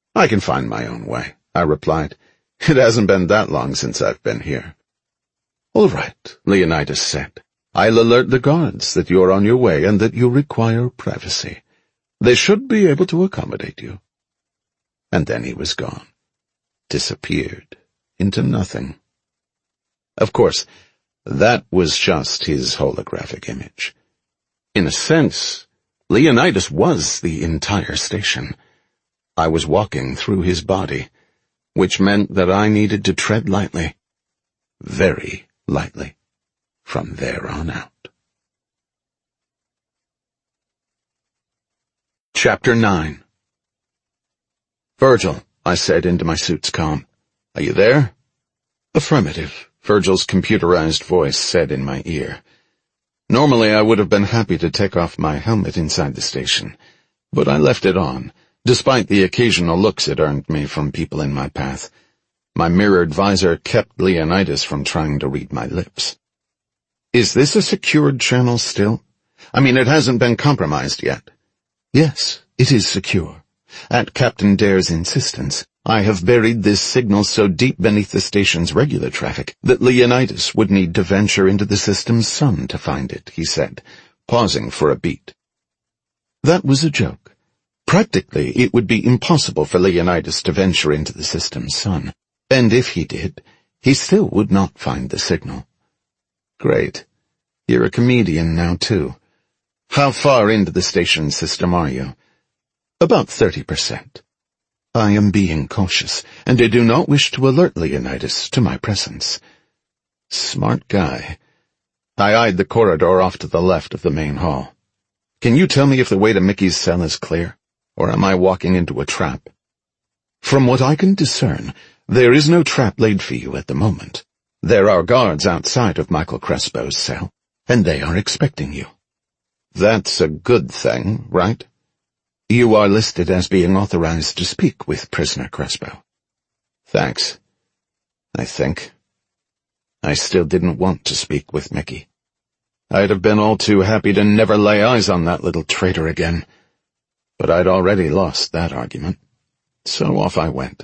"I can find my own way," I replied. "It hasn't been that long since I've been here." "All right," Leonidas said. "I'll alert the guards that you're on your way and that you require privacy. They should be able to accommodate you." And then he was gone. Disappeared into nothing. Of course, that was just his holographic image. In a sense, Leonidas was the entire station. I was walking through his body, which meant that I needed to tread lightly, very lightly, from there on out. Chapter 9. "Virgil," I said into my suit's comm. "Are you there?" "Affirmative," Virgil's computerized voice said in my ear. Normally I would have been happy to take off my helmet inside the station, but I left it on, despite the occasional looks it earned me from people in my path. My mirrored visor kept Leonidas from trying to read my lips. "Is this a secured channel still? I mean, it hasn't been compromised yet." "Yes, it is secure. At Captain Dare's insistence, I have buried this signal so deep beneath the station's regular traffic that Leonidas would need to venture into the system's sun to find it," he said, pausing for a beat. That was a joke. Practically, it would be impossible for Leonidas to venture into the system's sun, and if he did, he still would not find the signal. "Great. You're a comedian now, too. How far into the station system are you?" "About 30%. I am being cautious, and I do not wish to alert Leonidas to my presence." Smart guy. I eyed the corridor off to the left of the main hall. "Can you tell me if the way to Mickey's cell is clear, or am I walking into a trap?" "From what I can discern, there is no trap laid for you at the moment. There are guards outside of Michael Crespo's cell, and they are expecting you." "That's a good thing, right?" "You are listed as being authorized to speak with prisoner Crespo." "Thanks. I think. I still didn't want to speak with Mickey. I'd have been all too happy to never lay eyes on that little traitor again. But I'd already lost that argument. So off I went.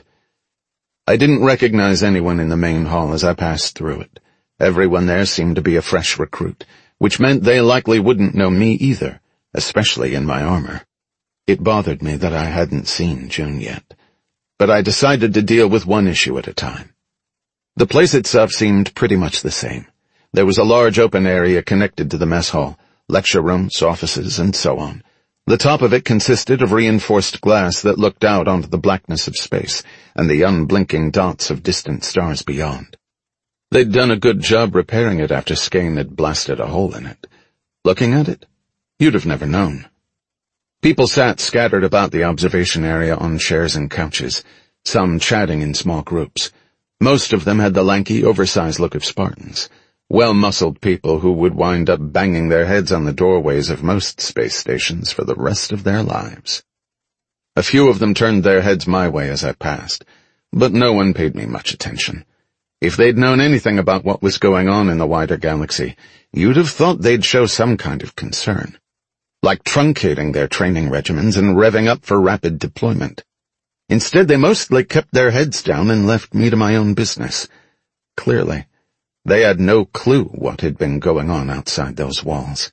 I didn't recognize anyone in the main hall as I passed through it. Everyone there seemed to be a fresh recruit, which meant they likely wouldn't know me either, especially in my armor. It bothered me that I hadn't seen June yet, but I decided to deal with one issue at a time. The place itself seemed pretty much the same. There was a large open area connected to the mess hall, lecture rooms, offices, and so on. The top of it consisted of reinforced glass that looked out onto the blackness of space and the unblinking dots of distant stars beyond. They'd done a good job repairing it after Skane had blasted a hole in it. Looking at it, you'd have never known. People sat scattered about the observation area on chairs and couches, some chatting in small groups. Most of them had the lanky, oversized look of Spartans, well-muscled people who would wind up banging their heads on the doorways of most space stations for the rest of their lives. A few of them turned their heads my way as I passed, but no one paid me much attention. If they'd known anything about what was going on in the wider galaxy, you'd have thought they'd show some kind of concern, like truncating their training regimens and revving up for rapid deployment. Instead, they mostly kept their heads down and left me to my own business. Clearly, they had no clue what had been going on outside those walls.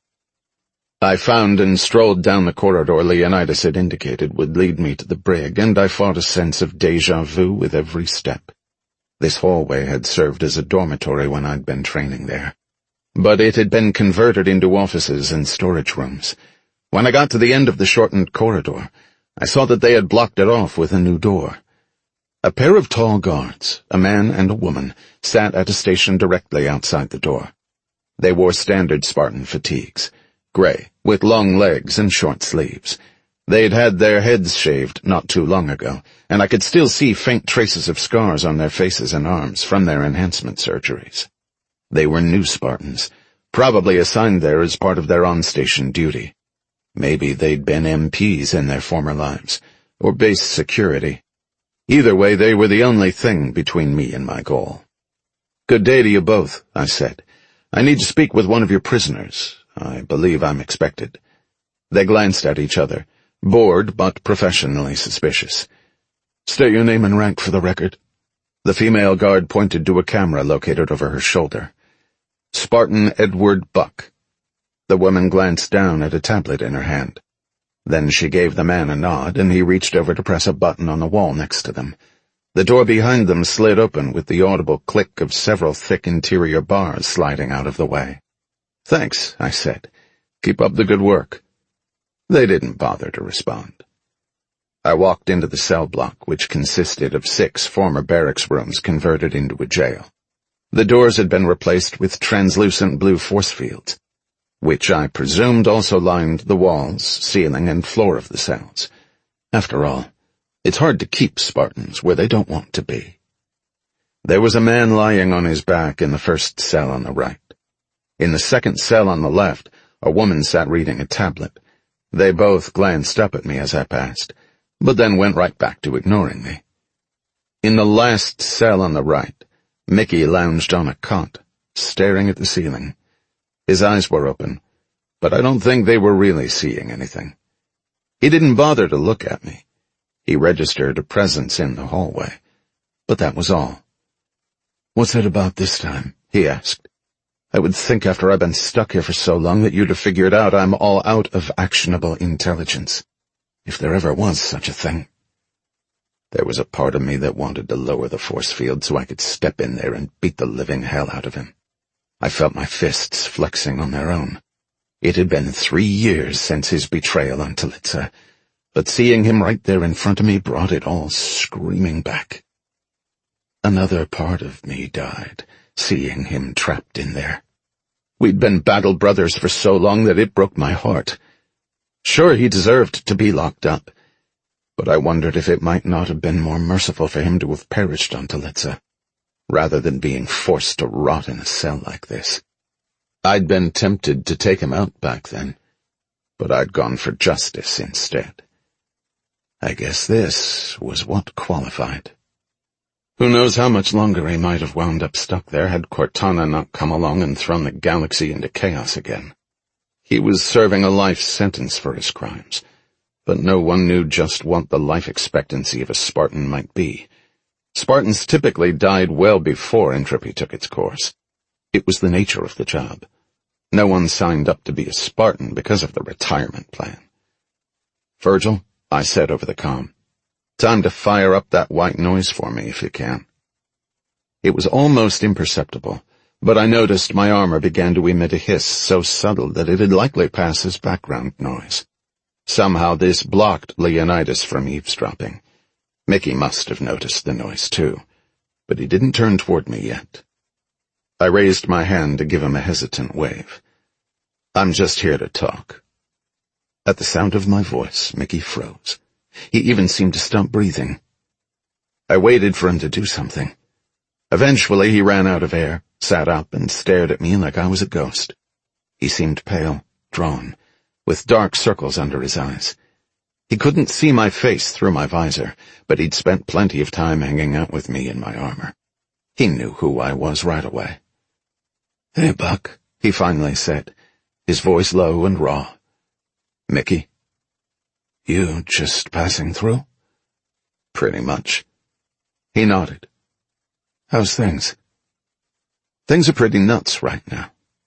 I found and strolled down the corridor Leonidas had indicated would lead me to the brig, and I fought a sense of déjà vu with every step. This hallway had served as a dormitory when I'd been training there, but it had been converted into offices and storage rooms. When I got to the end of the shortened corridor, I saw that they had blocked it off with a new door. A pair of tall guards, a man and a woman, sat at a station directly outside the door. They wore standard Spartan fatigues, gray, with long legs and short sleeves. They'd had their heads shaved not too long ago, and I could still see faint traces of scars on their faces and arms from their enhancement surgeries. They were new Spartans, probably assigned there as part of their on-station duty. Maybe they'd been MPs in their former lives, or base security. Either way, they were the only thing between me and my goal. "Good day to you both," I said. "I need to speak with one of your prisoners. I believe I'm expected." They glanced at each other, bored but professionally suspicious. State your name and rank for the record." The female guard pointed to a camera located over her shoulder. "Spartan Edward Buck." The woman glanced down at a tablet in her hand. Then she gave the man a nod, and he reached over to press a button on the wall next to them. The door behind them slid open with the audible click of several thick interior bars sliding out of the way. "Thanks," I said. "Keep up the good work." They didn't bother to respond. I walked into the cell block, which consisted of 6 former barracks rooms converted into a jail. The doors had been replaced with translucent blue force fields, which I presumed also lined the walls, ceiling, and floor of the cells. After all, it's hard to keep Spartans where they don't want to be. There was a man lying on his back in the first cell on the right. In the second cell on the left, a woman sat reading a tablet. They both glanced up at me as I passed, but then went right back to ignoring me. In the last cell on the right, Mickey lounged on a cot, staring at the ceiling. His eyes were open, but I don't think they were really seeing anything. He didn't bother to look at me. He registered a presence in the hallway, but that was all. "What's it about this time?" he asked. "I would think after I've been stuck here for so long that you'd have figured out I'm all out of actionable intelligence. If there ever was such a thing." There was a part of me that wanted to lower the force field so I could step in there and beat the living hell out of him. I felt my fists flexing on their own. It had been 3 years since his betrayal on Talitsa, but seeing him right there in front of me brought it all screaming back. Another part of me died, seeing him trapped in there. We'd been battle brothers for so long that it broke my heart. Sure, he deserved to be locked up, but I wondered if it might not have been more merciful for him to have perished on Talitsa, rather than being forced to rot in a cell like this. I'd been tempted to take him out back then, but I'd gone for justice instead. I guess this was what qualified. Who knows how much longer he might have wound up stuck there had Cortana not come along and thrown the galaxy into chaos again. He was serving a life sentence for his crimes, but no one knew just what the life expectancy of a Spartan might be. Spartans typically died well before entropy took its course. It was the nature of the job. No one signed up to be a Spartan because of the retirement plan. "Virgil," I said over the comm, "time to fire up that white noise for me if you can." It was almost imperceptible, but I noticed my armor began to emit a hiss so subtle that it'd likely pass as background noise. Somehow this blocked Leonidas from eavesdropping. Mickey must have noticed the noise too, but he didn't turn toward me yet. I raised my hand to give him a hesitant wave. "I'm just here to talk." At the sound of my voice, Mickey froze. He even seemed to stop breathing. I waited for him to do something. Eventually he ran out of air, sat up, and stared at me like I was a ghost. He seemed pale, drawn, with dark circles under his eyes. He couldn't see my face through my visor, but he'd spent plenty of time hanging out with me in my armor. He knew who I was right away. "Hey, Buck," he finally said, his voice low and raw. "Mickey?" "You just passing through?" "Pretty much." He nodded. "How's things?" "Things are pretty nuts right now.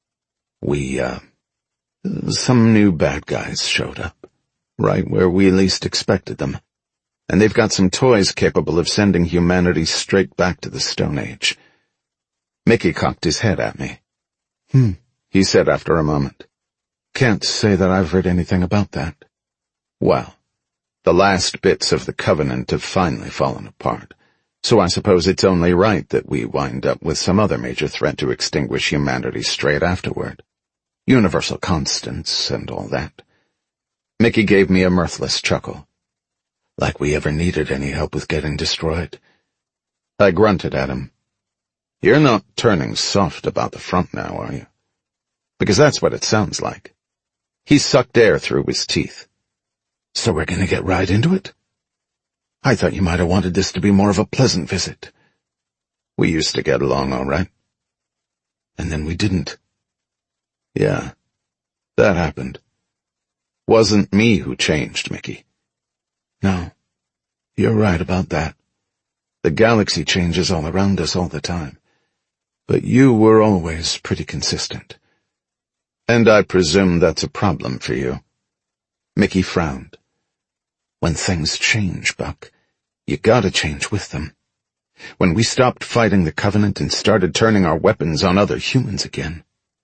Some new bad guys showed up, right where we least expected them, and they've got some toys capable of sending humanity straight back to the Stone Age." Mickey cocked his head at me. He said after a moment. "Can't say that I've heard anything about that." "Well, the last bits of the Covenant have finally fallen apart, so I suppose it's only right that we wind up with some other major threat to extinguish humanity straight afterward. Universal constants and all that." Mickey gave me a mirthless chuckle. "Like we ever needed any help with getting destroyed." I grunted at him. "You're not turning soft about the front now, are you? Because that's what it sounds like." He sucked air through his teeth. "So we're going to get right into it? I thought you might have wanted this to be more of a pleasant visit." "We used to get along all right." "And then we didn't." "Yeah, that happened. Wasn't me who changed, Mickey." "No, You're right about that. The galaxy changes all around us all the time. But you were always pretty consistent. And I presume that's a problem for you. Mickey frowned. When things change, Buck, you gotta change with them. When we stopped fighting the Covenant and started turning our weapons on other humans again.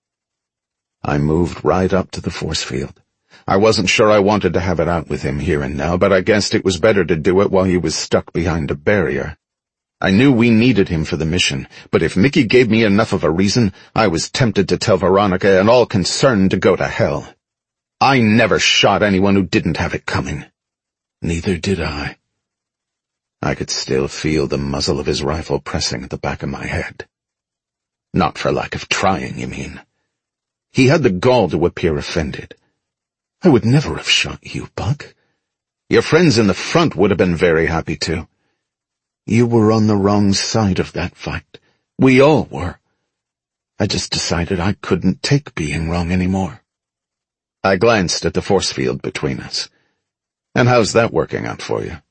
I moved right up to the force field. I wasn't sure I wanted to have it out with him here and now, but I guessed it was better to do it while he was stuck behind a barrier. I knew we needed him for the mission, but if Mickey gave me enough of a reason, I was tempted to tell Veronica and all concerned to go to hell. I never shot anyone who didn't have it coming. Neither did I. I could still feel the muzzle of his rifle pressing at the back of my head. Not for lack of trying, you mean? He had the gall to appear offended. I would never have shot you, Buck. Your friends in the front would have been very happy to. You were on the wrong side of that fight. We all were. I just decided I couldn't take being wrong anymore. I glanced at the force field between us. And how's that working out for you?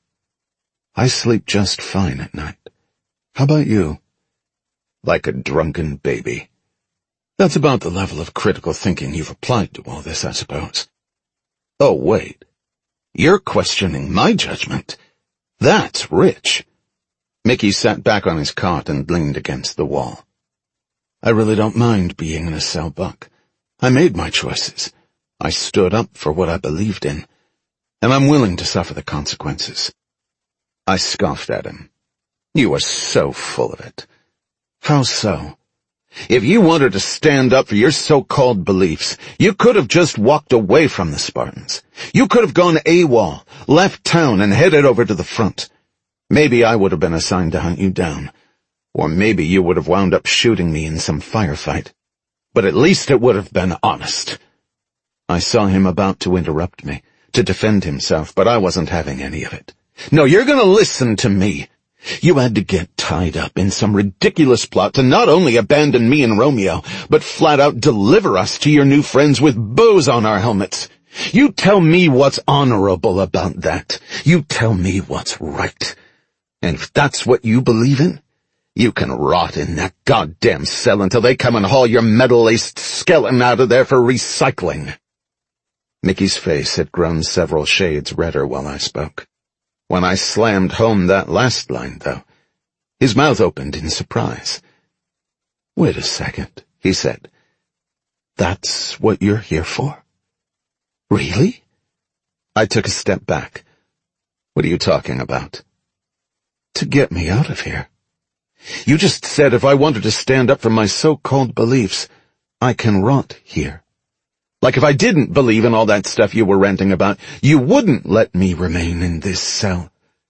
I sleep just fine at night. How about you? Like a drunken baby. That's about the level of critical thinking you've applied to all this, I suppose. Oh, wait. You're questioning my judgment? That's rich. Mickey sat back on his cot and leaned against the wall. I really don't mind being in a cell, Buck. I made my choices. I stood up for what I believed in, and I'm willing to suffer the consequences. I scoffed at him. You are so full of it. How so? If you wanted to stand up for your so-called beliefs, you could have just walked away from the Spartans. You could have gone AWOL, left town, and headed over to the front. Maybe I would have been assigned to hunt you down. Or maybe you would have wound up shooting me in some firefight. But at least it would have been honest. I saw him about to interrupt me, to defend himself, but I wasn't having any of it. No, you're gonna listen to me. You had to get tied up in some ridiculous plot to not only abandon me and Romeo, but flat out deliver us to your new friends with bows on our helmets. You tell me what's honorable about that. You tell me what's right. And if that's what you believe in, you can rot in that goddamn cell until they come and haul your metal-laced skeleton out of there for recycling. Mickey's face had grown several shades redder while I spoke. When I slammed home that last line, though, his mouth opened in surprise. Wait a second, he said. That's what you're here for? Really? I took a step back. What are you talking about? To get me out of here. You just said if I wanted to stand up for my so-called beliefs, I can rot here. Like if I didn't believe in all that stuff you were ranting about, you wouldn't let me remain in this cell.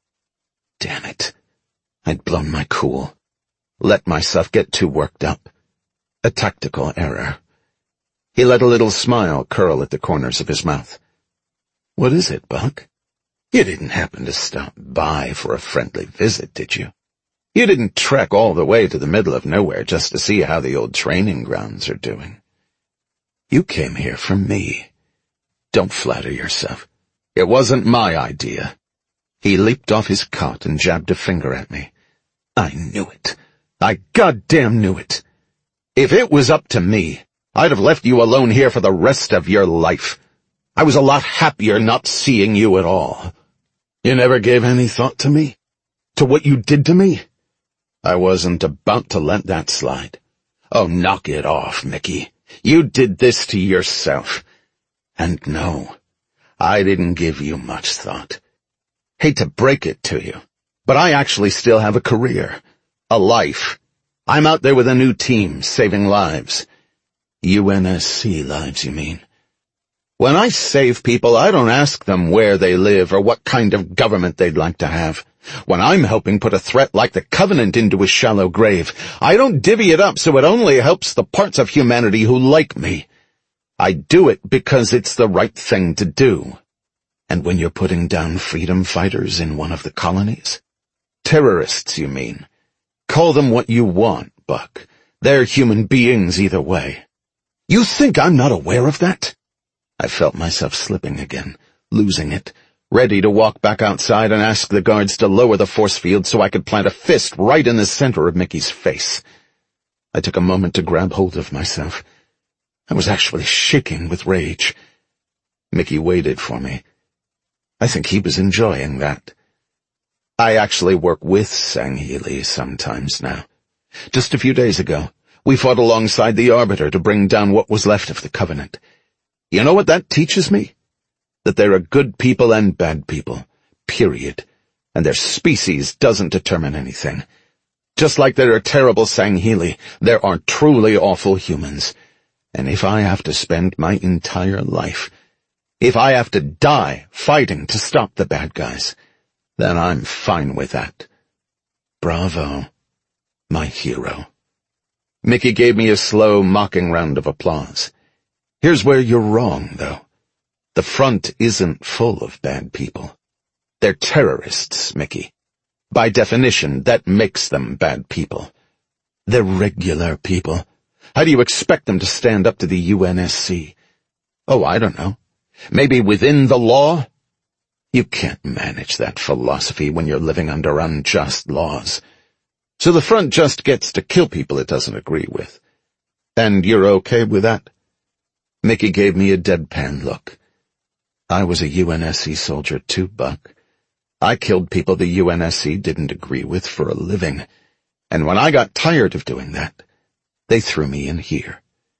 Damn it. I'd blown my cool. Let myself get too worked up. A tactical error. He let a little smile curl at the corners of his mouth. What is it, Buck? You didn't happen to stop by for a friendly visit, did you? You didn't trek all the way to the middle of nowhere just to see how the old training grounds are doing. You came here for me. Don't flatter yourself. It wasn't my idea. He leaped off his cot and jabbed a finger at me. I knew it. I goddamn knew it. If it was up to me, I'd have left you alone here for the rest of your life. I was a lot happier not seeing you at all. You never gave any thought to me? To what you did to me? I wasn't about to let that slide. Oh, knock it off, Mickey. You did this to yourself. And no, I didn't give you much thought. Hate to break it to you, but I actually still have a career, a life. I'm out there with a new team, saving lives. UNSC lives, you mean? When I save people, I don't ask them where they live or what kind of government they'd like to have. When I'm helping put a threat like the Covenant into a shallow grave, I don't divvy it up so it only helps the parts of humanity who like me. I do it because it's the right thing to do. And when you're putting down freedom fighters in one of the colonies? Terrorists, you mean? Call them what you want, Buck. They're human beings either way. You think I'm not aware of that? I felt myself slipping again, losing it, ready to walk back outside and ask the guards to lower the force field so I could plant a fist right in the center of Mickey's face. I took a moment to grab hold of myself. I was actually shaking with rage. Mickey waited for me. I think he was enjoying that. I actually work with Sangheili sometimes now. Just a few days ago, we fought alongside the Arbiter to bring down what was left of the Covenant. You know what that teaches me? That there are good people and bad people, period, and their species doesn't determine anything. Just like there are terrible Sangheili, there are truly awful humans. And if I have to spend my entire life, if I have to die fighting to stop the bad guys, then I'm fine with that. Bravo, my hero. Mickey gave me a slow, mocking round of applause. Here's where you're wrong, though. The front isn't full of bad people. They're terrorists, Mickey. By definition, that makes them bad people. They're regular people. How do you expect them to stand up to the UNSC? Oh, I don't know. Maybe within the law? You can't manage that philosophy when you're living under unjust laws. So the front just gets to kill people it doesn't agree with. And you're okay with that? Mickey gave me a deadpan look. I was a UNSC soldier too, Buck. I killed people the UNSC didn't agree with for a living. And when I got tired of doing that, they threw me in here.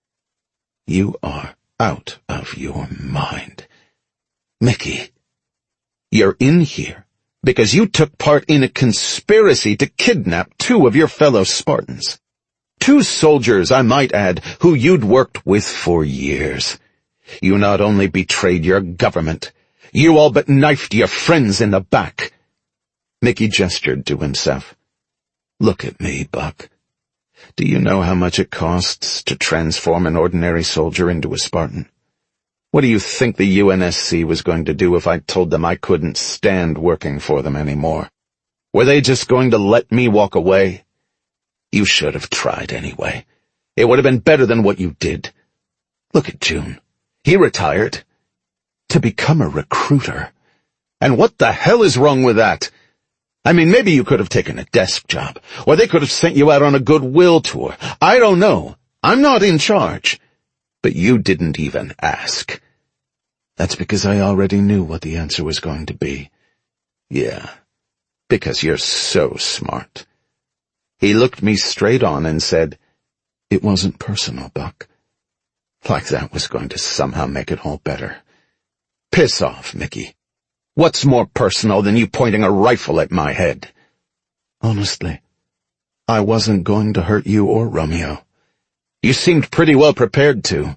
You are out of your mind. Mickey, you're in here because you took part in a conspiracy to kidnap 2 of your fellow Spartans. 2 soldiers, I might add, who you'd worked with for years. You not only betrayed your government, you all but knifed your friends in the back. Mickey gestured to himself. Look at me, Buck. Do you know how much it costs to transform an ordinary soldier into a Spartan? What do you think the UNSC was going to do if I told them I couldn't stand working for them anymore? Were they just going to let me walk away? You should have tried anyway. It would have been better than what you did. Look at June. He retired to become a recruiter. And what the hell is wrong with that? I mean, maybe you could have taken a desk job, or they could have sent you out on a goodwill tour. I don't know. I'm not in charge. But you didn't even ask. That's because I already knew what the answer was going to be. Yeah, because you're so smart. He looked me straight on and said, It wasn't personal, Buck. Like that was going to somehow make it all better. Piss off, Mickey. What's more personal than you pointing a rifle at my head? Honestly, I wasn't going to hurt you or Romeo. You seemed pretty well prepared to.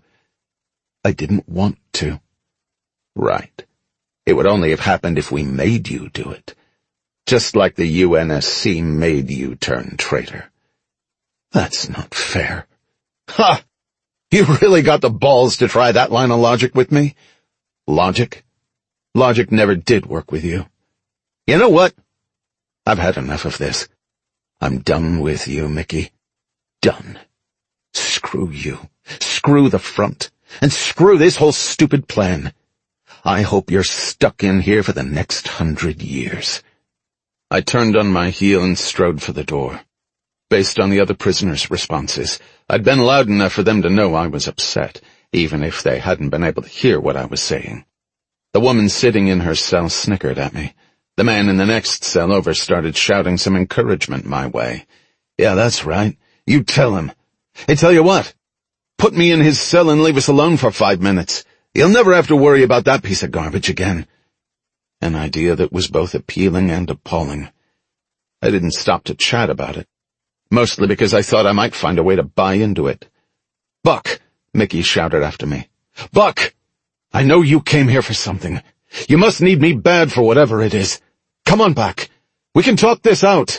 I didn't want to. Right. It would only have happened if we made you do it. Just like the UNSC made you turn traitor. That's not fair. Ha! You really got the balls to try that line of logic with me? Logic? Logic never did work with you. You know what? I've had enough of this. I'm done with you, Mickey. Done. Screw you. Screw the front. And screw this whole stupid plan. I hope you're stuck in here for the next 100 years. I turned on my heel and strode for the door. Based on the other prisoners' responses, I'd been loud enough for them to know I was upset, even if they hadn't been able to hear what I was saying. The woman sitting in her cell snickered at me. The man in the next cell over started shouting some encouragement my way. Yeah, that's right. You tell him. Hey, tell you what. Put me in his cell and leave us alone for 5 minutes. He'll never have to worry about that piece of garbage again. An idea that was both appealing and appalling. I didn't stop to chat about it. Mostly because I thought I might find a way to buy into it. Buck, Mickey shouted after me. Buck! I know you came here for something. You must need me bad for whatever it is. Come on back. We can talk this out.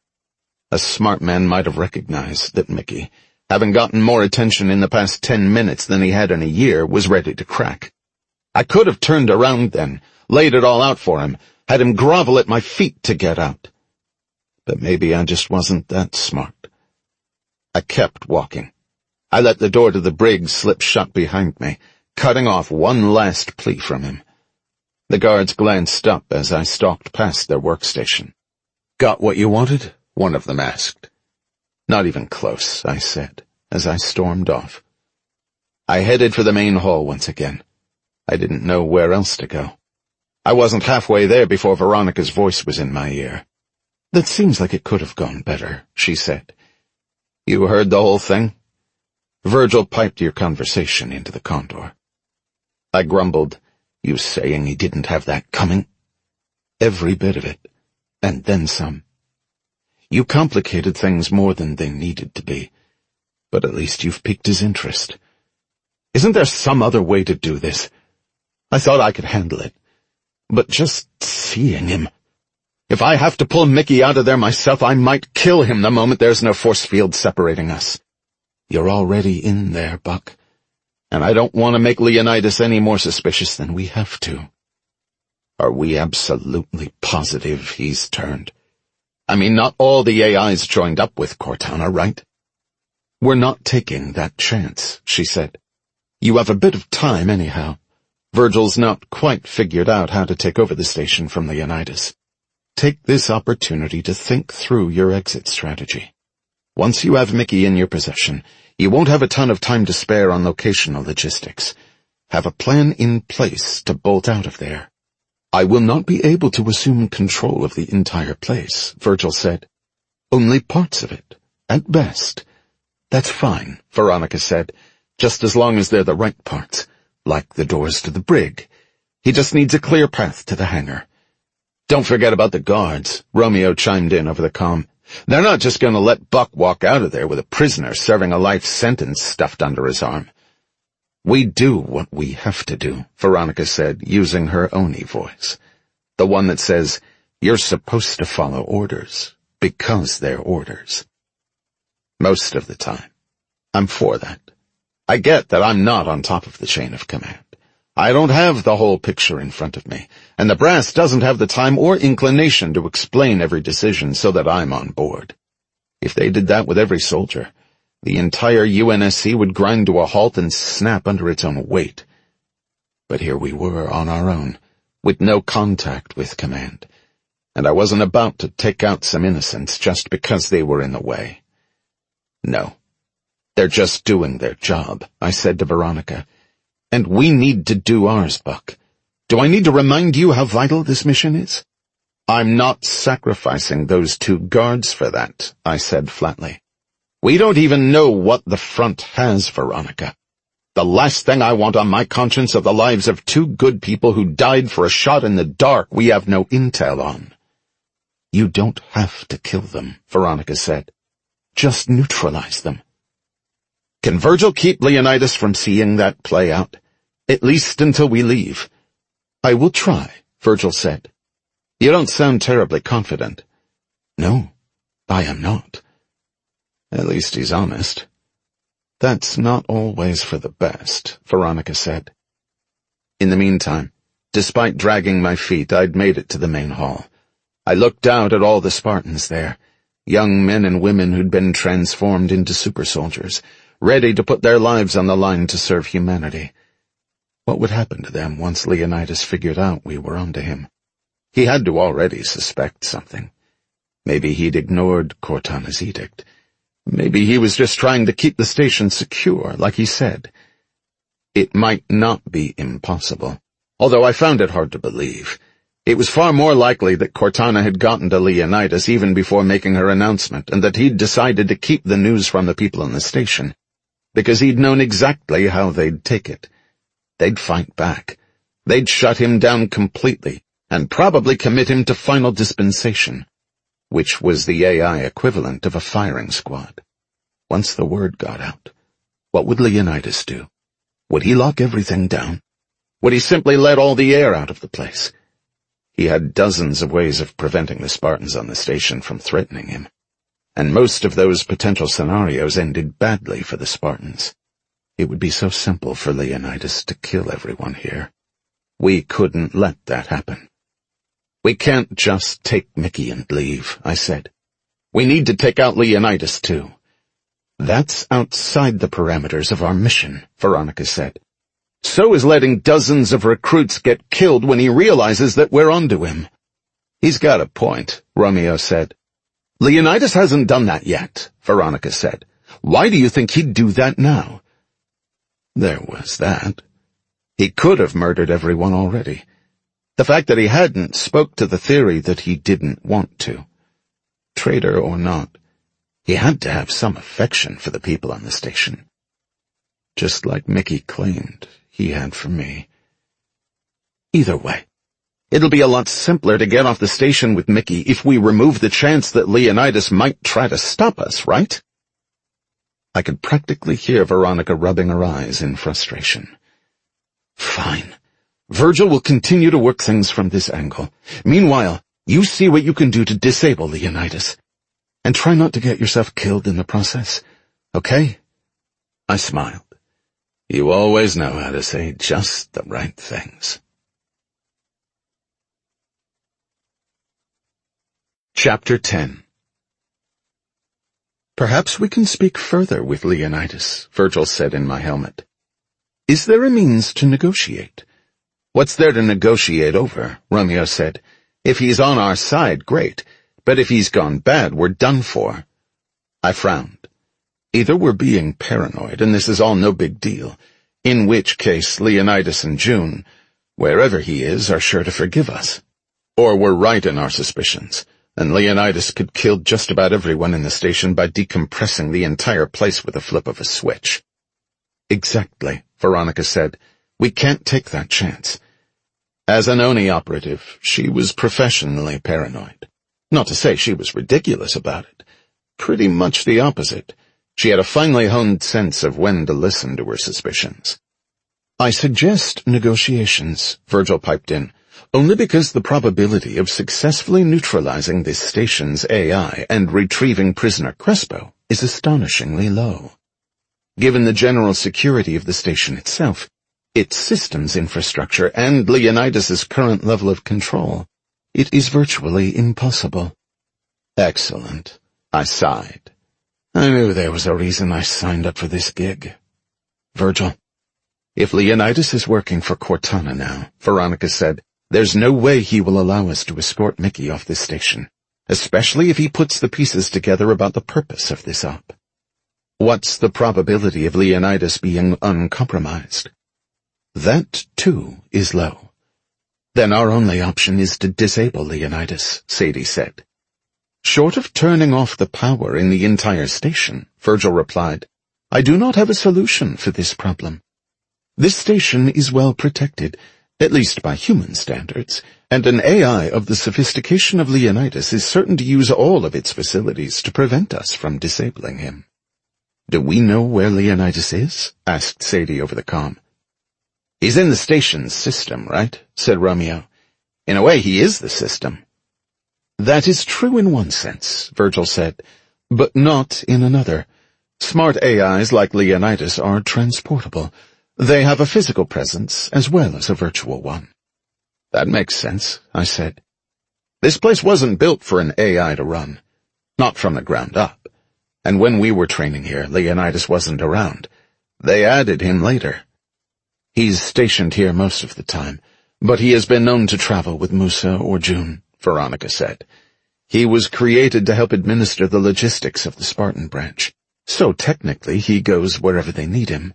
A smart man might have recognized that Mickey, having gotten more attention in the past 10 minutes than he had in a year, was ready to crack. I could have turned around then, laid it all out for him, had him grovel at my feet to get out. But maybe I just wasn't that smart. I kept walking. I let the door to the brig slip shut behind me, cutting off one last plea from him. The guards glanced up as I stalked past their workstation. "Got what you wanted?" one of them asked. "Not even close," I said, as I stormed off. I headed for the main hall once again. I didn't know where else to go. I wasn't halfway there before Veronica's voice was in my ear. "That seems like it could have gone better," she said. "You heard the whole thing?" Virgil piped your conversation into the Condor. I grumbled, "You saying he didn't have that coming?" "Every bit of it, and then some. You complicated things more than they needed to be, but at least you've piqued his interest. Isn't there some other way to do this? I thought I could handle it, but just seeing him. If I have to pull Mickey out of there myself, I might kill him the moment there's no force field separating us. You're already in there, Buck, and I don't want to make Leonidas any more suspicious than we have to." "Are we absolutely positive he's turned? I mean, not all the AIs joined up with Cortana, right?" "We're not taking that chance," she said. "You have a bit of time anyhow. Virgil's not quite figured out how to take over the station from Leonidas. Take this opportunity to think through your exit strategy. Once you have Mickey in your possession, you won't have a ton of time to spare on locational logistics. Have a plan in place to bolt out of there." "I will not be able to assume control of the entire place," Virgil said. "Only parts of it, at best." "That's fine," Veronica said, "just as long as they're the right parts, like the doors to the brig. He just needs a clear path to the hangar." "Don't forget about the guards," Romeo chimed in over the comm. "They're not just going to let Buck walk out of there with a prisoner serving a life sentence stuffed under his arm." "We do what we have to do," Veronica said, using her Oni voice. The one that says, "You're supposed to follow orders, because they're orders." Most of the time. I'm for that. I get that I'm not on top of the chain of command. I don't have the whole picture in front of me, and the brass doesn't have the time or inclination to explain every decision so that I'm on board. If they did that with every soldier, the entire UNSC would grind to a halt and snap under its own weight. But here we were on our own, with no contact with command, and I wasn't about to take out some innocents just because they were in the way. "No. They're just doing their job," I said to Veronica. "And we need to do ours, Buck. Do I need to remind you how vital this mission is?" "I'm not sacrificing those 2 guards for that," I said flatly. "We don't even know what the front has, Veronica. The last thing I want on my conscience are the lives of 2 good people who died for a shot in the dark we have no intel on." "You don't have to kill them," Veronica said. "Just neutralize them." "Can Virgil keep Leonidas from seeing that play out? At least until we leave." "I will try," Virgil said. "You don't sound terribly confident." "No, I am not." "At least he's honest." "That's not always for the best," Veronica said. In the meantime, despite dragging my feet, I'd made it to the main hall. I looked out at all the Spartans there, young men and women who'd been transformed into super soldiers, ready to put their lives on the line to serve humanity. What would happen to them once Leonidas figured out we were onto him? He had to already suspect something. Maybe he'd ignored Cortana's edict. Maybe he was just trying to keep the station secure, like he said. It might not be impossible, although I found it hard to believe. It was far more likely that Cortana had gotten to Leonidas even before making her announcement, and that he'd decided to keep the news from the people in the station, because he'd known exactly how they'd take it. They'd fight back. They'd shut him down completely, and probably commit him to final dispensation, which was the AI equivalent of a firing squad. Once the word got out, what would Leonidas do? Would he lock everything down? Would he simply let all the air out of the place? He had dozens of ways of preventing the Spartans on the station from threatening him, and most of those potential scenarios ended badly for the Spartans. It would be so simple for Leonidas to kill everyone here. We couldn't let that happen. "We can't just take Mickey and leave," I said. "We need to take out Leonidas, too." "That's outside the parameters of our mission," Veronica said. So is letting dozens of recruits get killed when he realizes that we're onto him. He's got a point, Romeo said. Leonidas hasn't done that yet, Veronica said. Why do you think he'd do that now? There was that. He could have murdered everyone already. The fact that he hadn't spoke to the theory that he didn't want to. Traitor or not, he had to have some affection for the people on the station. Just like Mickey claimed he had for me. Either way, it'll be a lot simpler to get off the station with Mickey if we remove the chance that Leonidas might try to stop us, right? I could practically hear Veronica rubbing her eyes in frustration. Fine. Virgil will continue to work things from this angle. Meanwhile, you see what you can do to disable Leonidas. And try not to get yourself killed in the process, okay? I smiled. You always know how to say just the right things. Chapter 10. Perhaps we can speak further with Leonidas, Virgil said in my helmet. Is there a means to negotiate? What's there to negotiate over? Romeo said. If he's on our side, great. But if he's gone bad, we're done for. I frowned. Either we're being paranoid, and this is all no big deal, in which case Leonidas and June, wherever he is, are sure to forgive us. Or we're right in our suspicions, and Leonidas could kill just about everyone in the station by decompressing the entire place with a flip of a switch. Exactly, Veronica said. We can't take that chance. As an ONI operative, she was professionally paranoid. Not to say she was ridiculous about it. Pretty much the opposite. She had a finely honed sense of when to listen to her suspicions. I suggest negotiations, Virgil piped in, only because the probability of successfully neutralizing this station's AI and retrieving prisoner Crespo is astonishingly low. Given the general security of the station itself, its systems infrastructure, and Leonidas's current level of control, it is virtually impossible. Excellent. I sighed. I knew there was a reason I signed up for this gig. Virgil, if Leonidas is working for Cortana now, Veronica said, there's no way he will allow us to escort Mickey off this station, especially if he puts the pieces together about the purpose of this op. What's the probability of Leonidas being uncompromised? That, too, is low. Then our only option is to disable Leonidas, Sadie said. Short of turning off the power in the entire station, Virgil replied, I do not have a solution for this problem. This station is well protected, at least by human standards, and an AI of the sophistication of Leonidas is certain to use all of its facilities to prevent us from disabling him. Do we know where Leonidas is? Asked Sadie over the comm. He's in the station's system, right? Said Romeo. In a way, he is the system. That is true in one sense, Virgil said, but not in another. Smart AIs like Leonidas are transportable. They have a physical presence as well as a virtual one. That makes sense, I said. This place wasn't built for an AI to run. Not from the ground up. And when we were training here, Leonidas wasn't around. They added him later. He's stationed here most of the time, but he has been known to travel with Musa or June, Veronica said. He was created to help administer the logistics of the Spartan branch, so technically he goes wherever they need him.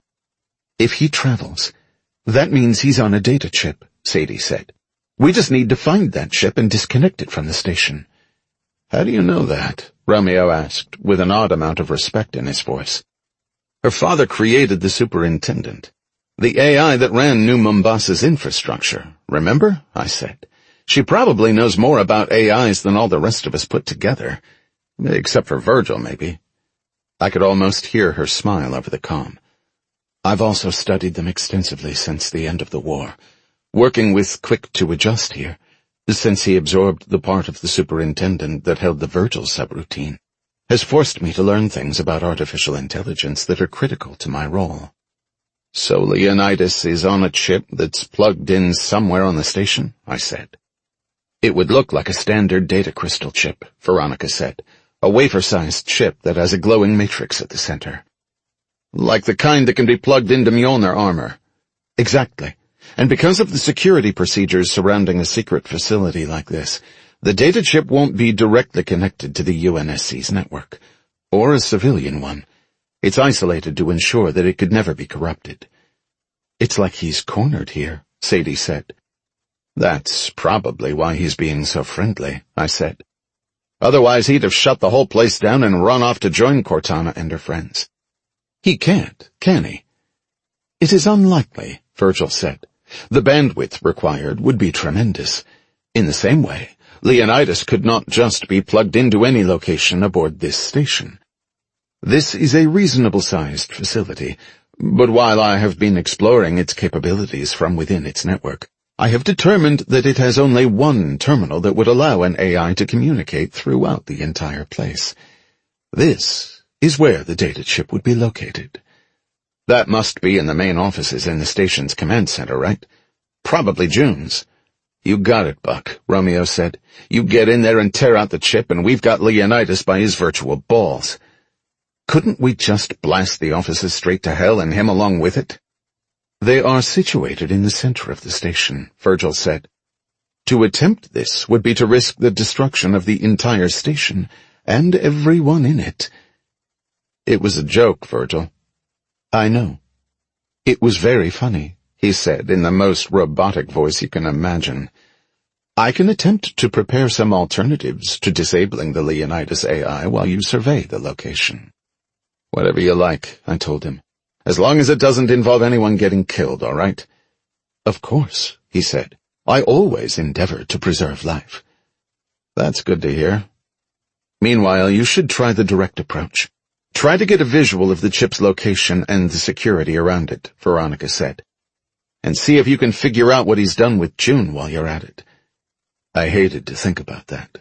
If he travels, that means he's on a data chip, Sadie said. We just need to find that chip and disconnect it from the station. How do you know that? Romeo asked, with an odd amount of respect in his voice. Her father created the superintendent. The AI that ran New Mombasa's infrastructure, remember? I said. She probably knows more about AIs than all the rest of us put together. Except for Virgil, maybe. I could almost hear her smile over the comm. I've also studied them extensively since the end of the war, working with Quick to adjust here, since he absorbed the part of the superintendent that held the Virgil subroutine, has forced me to learn things about artificial intelligence that are critical to my role. So Leonidas is on a chip that's plugged in somewhere on the station? I said. It would look like a standard data crystal chip, Veronica said, a wafer-sized chip that has a glowing matrix at the center. Like the kind that can be plugged into Mjolnir armor. Exactly. And because of the security procedures surrounding a secret facility like this, the data chip won't be directly connected to the UNSC's network, or a civilian one. It's isolated to ensure that it could never be corrupted. It's like he's cornered here, Sadie said. That's probably why he's being so friendly, I said. Otherwise he'd have shut the whole place down and run off to join Cortana and her friends. He can't, can he? It is unlikely, Virgil said. The bandwidth required would be tremendous. In the same way, Leonidas could not just be plugged into any location aboard this station. This is a reasonable-sized facility, but while I have been exploring its capabilities from within its network, I have determined that it has only one terminal that would allow an AI to communicate throughout the entire place. This is where the data chip would be located. That must be in the main offices in the station's command center, right? Probably June's. You got it, Buck, Romeo said. You get in there and tear out the chip, and we've got Leonidas by his virtual balls. Couldn't we just blast the offices straight to hell and him along with it? They are situated in the center of the station, Virgil said. To attempt this would be to risk the destruction of the entire station, and everyone in it. It was a joke, Virgil. I know. It was very funny, he said in the most robotic voice you can imagine. I can attempt to prepare some alternatives to disabling the Leonidas AI while you survey the location. Whatever you like, I told him. As long as it doesn't involve anyone getting killed, all right? Of course, he said. I always endeavor to preserve life. That's good to hear. Meanwhile, you should try the direct approach. Try to get a visual of the chip's location and the security around it, Veronica said. And see if you can figure out what he's done with June while you're at it. I hated to think about that.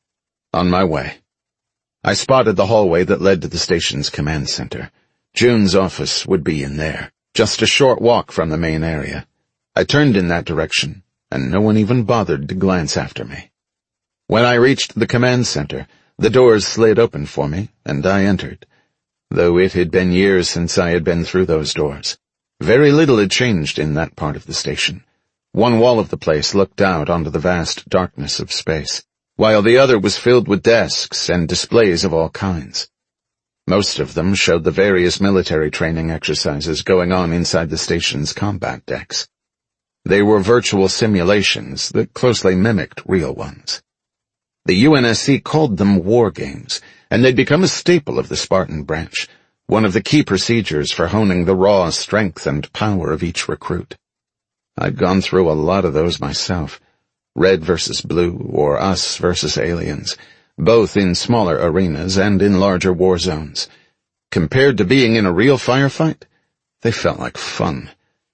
On my way. I spotted the hallway that led to the station's command center. June's office would be in there, just a short walk from the main area. I turned in that direction, and no one even bothered to glance after me. When I reached the command center, the doors slid open for me, and I entered. Though it had been years since I had been through those doors, very little had changed in that part of the station. One wall of the place looked out onto the vast darkness of space, while the other was filled with desks and displays of all kinds. Most of them showed the various military training exercises going on inside the station's combat decks. They were virtual simulations that closely mimicked real ones. The UNSC called them war games, and they'd become a staple of the Spartan branch, one of the key procedures for honing the raw strength and power of each recruit. I'd gone through a lot of those myself, Red versus Blue or Us versus Aliens, both in smaller arenas and in larger war zones. Compared to being in a real firefight, they felt like fun.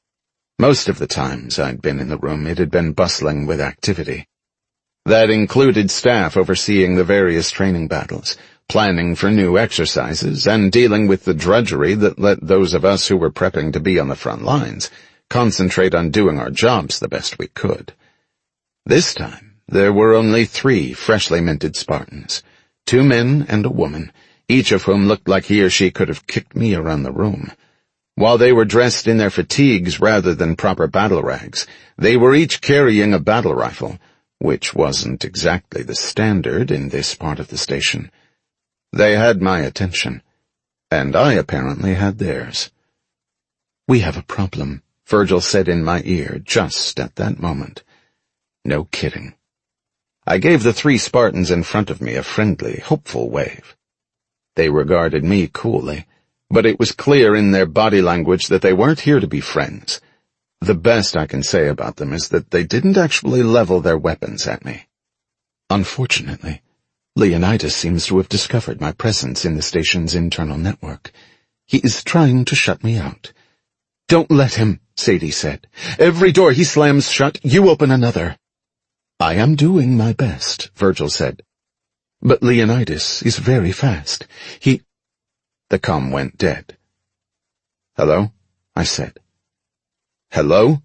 Most of the times I'd been in the room, it had been bustling with activity. That included staff overseeing the various training battles, planning for new exercises, and dealing with the drudgery that let those of us who were prepping to be on the front lines concentrate on doing our jobs the best we could. This time, there were only 3 freshly minted Spartans, 2 men and a woman, each of whom looked like he or she could have kicked me around the room. While they were dressed in their fatigues rather than proper battle rags, they were each carrying a battle rifle, which wasn't exactly the standard in this part of the station. They had my attention, and I apparently had theirs. We have a problem, Virgil said in my ear just at that moment. No kidding. I gave the 3 Spartans in front of me a friendly, hopeful wave. They regarded me coolly, but it was clear in their body language that they weren't here to be friends. The best I can say about them is that they didn't actually level their weapons at me. Unfortunately, Leonidas seems to have discovered my presence in the station's internal network. He is trying to shut me out. Don't let him, Sadie said. Every door he slams shut, you open another. I am doing my best, Virgil said. But Leonidas is very fast. The comm went dead. Hello? I said. Hello?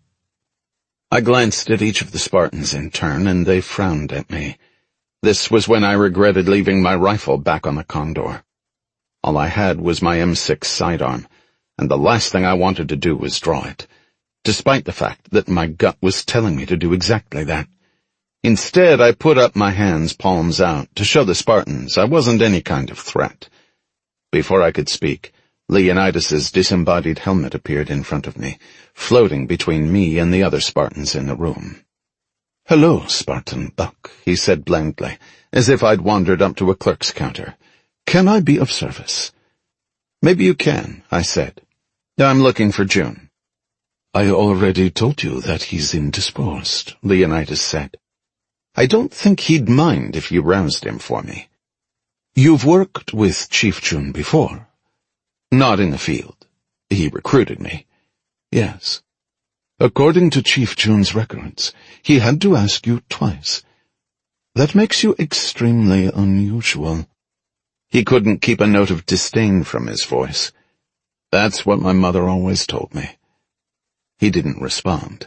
I glanced at each of the Spartans in turn, and they frowned at me. This was when I regretted leaving my rifle back on the Condor. All I had was my M6 sidearm, and the last thing I wanted to do was draw it. despite the fact that my gut was telling me to do exactly that. Instead, I put up my hands, palms out, to show the Spartans I wasn't any kind of threat. Before I could speak, Leonidas's disembodied helmet appeared in front of me, floating between me and the other Spartans in the room. "Hello, Spartan Buck," he said blandly, as if I'd wandered up to a clerk's counter. "Can I be of service?" "Maybe you can," I said. "I'm looking for June." "I already told you that he's indisposed," Leonidas said. "I don't think he'd mind if you roused him for me." "You've worked with Chief June before?" "Not in the field. He recruited me." "Yes. According to Chief June's records, he had to ask you twice. That makes you extremely unusual." He couldn't keep a note of disdain from his voice. "That's what my mother always told me." He didn't respond.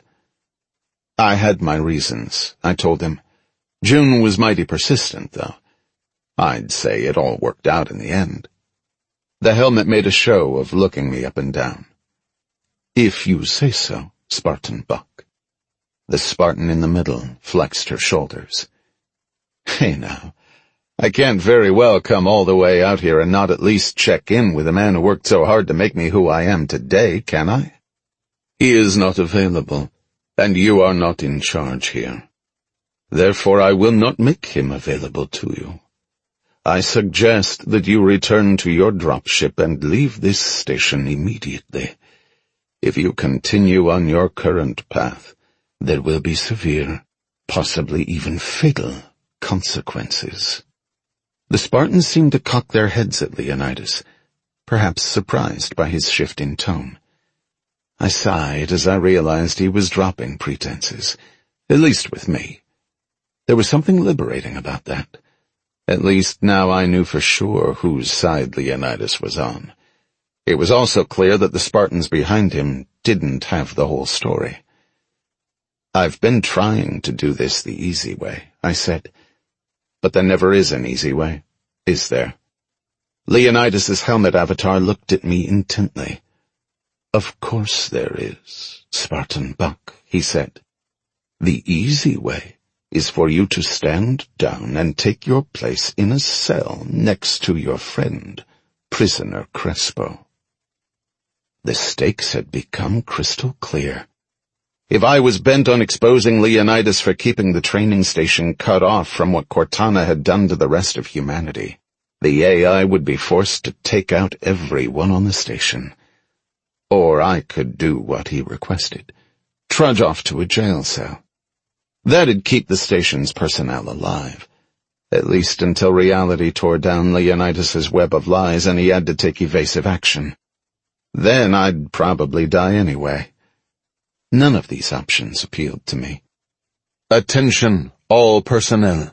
"I had my reasons," I told him. "June was mighty persistent, though. I'd say it all worked out in the end." The helmet made a show of looking me up and down. "If you say so, Spartan Buck." The Spartan in the middle flexed her shoulders. "Hey now, I can't very well come all the way out here and not at least check in with a man who worked so hard to make me who I am today, can I?" "He is not available, and you are not in charge here. Therefore I will not make him available to you. I suggest that you return to your dropship and leave this station immediately. If you continue on your current path, there will be severe, possibly even fatal, consequences." The Spartans seemed to cock their heads at Leonidas, perhaps surprised by his shift in tone. I sighed as I realized he was dropping pretenses, at least with me. There was something liberating about that. At least now I knew for sure whose side Leonidas was on. It was also clear that the Spartans behind him didn't have the whole story. "I've been trying to do this the easy way," I said. "But there never is an easy way, is there?" Leonidas's helmet avatar looked at me intently. "Of course there is, Spartan Buck," he said. "The easy way is for you to stand down and take your place in a cell next to your friend, Prisoner Crespo." The stakes had become crystal clear. If I was bent on exposing Leonidas for keeping the training station cut off from what Cortana had done to the rest of humanity, the AI would be forced to take out everyone on the station. Or I could do what he requested, trudge off to a jail cell. That'd keep the station's personnel alive, at least until reality tore down Leonidas's web of lies and he had to take evasive action. Then I'd probably die anyway. None of these options appealed to me. "Attention, all personnel.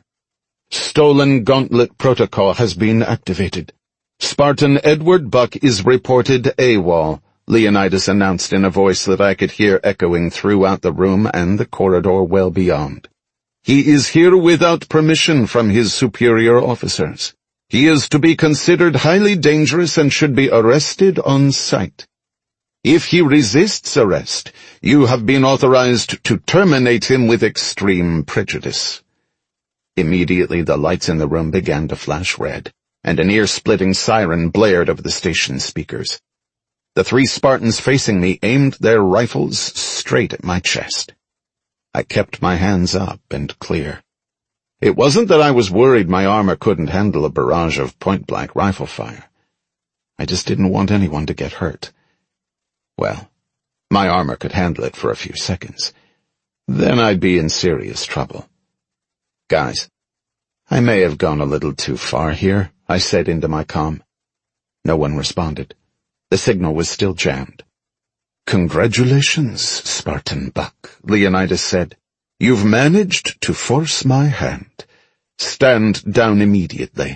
Stolen Gauntlet Protocol has been activated. Spartan Edward Buck is reported AWOL," Leonidas announced in a voice that I could hear echoing throughout the room and the corridor well beyond. "He is here without permission from his superior officers. He is to be considered highly dangerous and should be arrested on sight. If he resists arrest, you have been authorized to terminate him with extreme prejudice." Immediately the lights in the room began to flash red, and an ear-splitting siren blared over the station speakers. The 3 Spartans facing me aimed their rifles straight at my chest. I kept my hands up and clear. It wasn't that I was worried my armor couldn't handle a barrage of point-blank rifle fire. I just didn't want anyone to get hurt. Well, my armor could handle it for a few seconds. Then I'd be in serious trouble. "Guys, I may have gone a little too far here," I said into my comm. No one responded. The signal was still jammed. "Congratulations, Spartan Buck," Leonidas said. "You've managed to force my hand. Stand down immediately."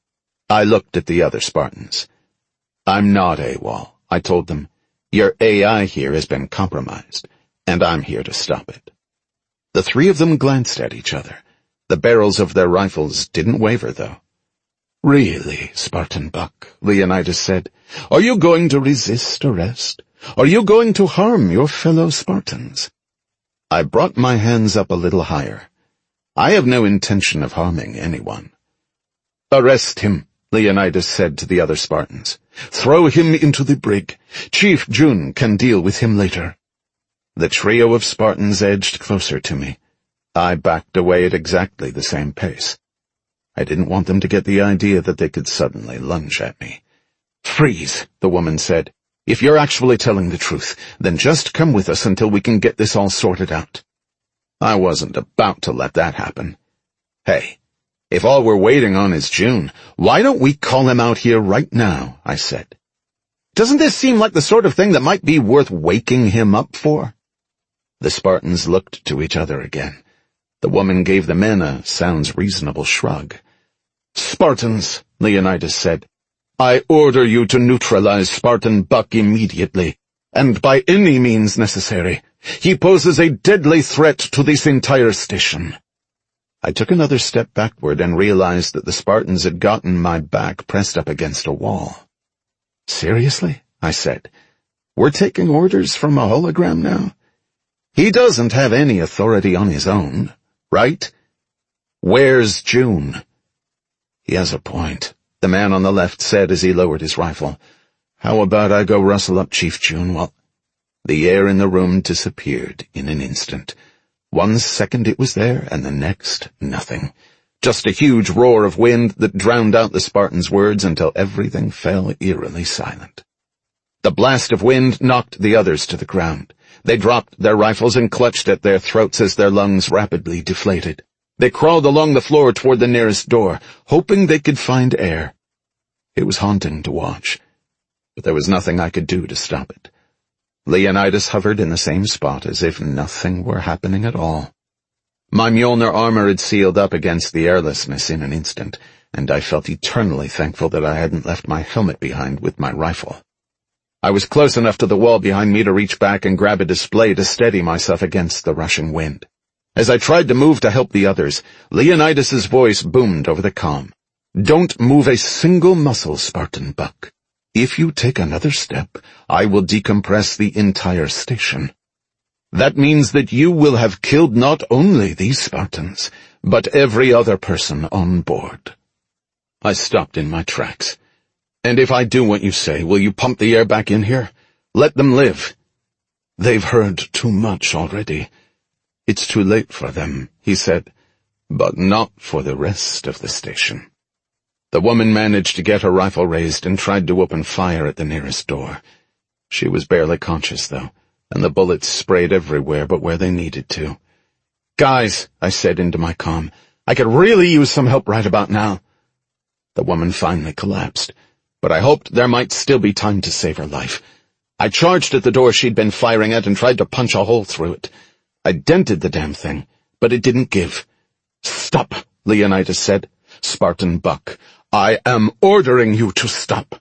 I looked at the other Spartans. "I'm not AWOL," I told them. "Your AI here has been compromised, and I'm here to stop it." The 3 of them glanced at each other. The barrels of their rifles didn't waver, though. "Really, Spartan Buck," Leonidas said, "are you going to resist arrest? Are you going to harm your fellow Spartans?" I brought my hands up a little higher. "I have no intention of harming anyone." "Arrest him," Leonidas said to the other Spartans. "Throw him into the brig. Chief June can deal with him later." The trio of Spartans edged closer to me. I backed away at exactly the same pace. I didn't want them to get the idea that they could suddenly lunge at me. "Freeze," the woman said. "If you're actually telling the truth, then just come with us until we can get this all sorted out." I wasn't about to let that happen. "Hey, if all we're waiting on is June, why don't we call him out here right now?" I said. "Doesn't this seem like the sort of thing that might be worth waking him up for?" The Spartans looked to each other again. The woman gave the men a sounds reasonable shrug. "Spartans," Leonidas said, "I order you to neutralize Spartan Buck immediately, and by any means necessary. He poses a deadly threat to this entire station." I took another step backward and realized that the Spartans had gotten my back pressed up against a wall. "Seriously?" I said. "We're taking orders from a hologram now? He doesn't have any authority on his own, right? Where's June?" "He has a point," the man on the left said as he lowered his rifle. "How about I go rustle up Chief June while—" The air in the room disappeared in an instant. 1 second it was there, and the next, nothing. Just a huge roar of wind that drowned out the Spartans' words until everything fell eerily silent. The blast of wind knocked the others to the ground. They dropped their rifles and clutched at their throats as their lungs rapidly deflated. They crawled along the floor toward the nearest door, hoping they could find air. It was haunting to watch, but there was nothing I could do to stop it. Leonidas hovered in the same spot as if nothing were happening at all. My Mjolnir armor had sealed up against the airlessness in an instant, and I felt eternally thankful that I hadn't left my helmet behind with my rifle. I was close enough to the wall behind me to reach back and grab a display to steady myself against the rushing wind. As I tried to move to help the others, Leonidas's voice boomed over the comm. "Don't move a single muscle, Spartan Buck. If you take another step, I will decompress the entire station. That means that you will have killed not only these Spartans, but every other person on board." I stopped in my tracks. "And if I do what you say, will you pump the air back in here? Let them live." "They've heard too much already. It's too late for them," he said, "but not for the rest of the station." The woman managed to get her rifle raised and tried to open fire at the nearest door. She was barely conscious, though, and the bullets sprayed everywhere but where they needed to. "Guys," I said into my comm, "I could really use some help right about now." The woman finally collapsed, but I hoped there might still be time to save her life. I charged at the door she'd been firing at and tried to punch a hole through it. I dented the damn thing, but it didn't give. "Stop," Leonidas said. "Spartan Buck, I am ordering you to stop."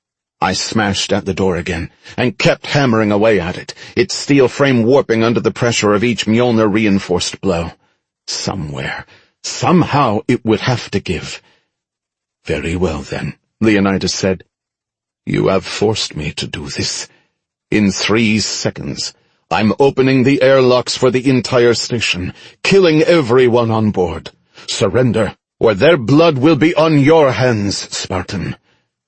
I smashed at the door again, and kept hammering away at it, its steel frame warping under the pressure of each Mjolnir-reinforced blow. Somewhere, somehow it would have to give. "Very well, then," Leonidas said. "You have forced me to do this. In 3 seconds, I'm opening the airlocks for the entire station, killing everyone on board. Surrender, or their blood will be on your hands, Spartan."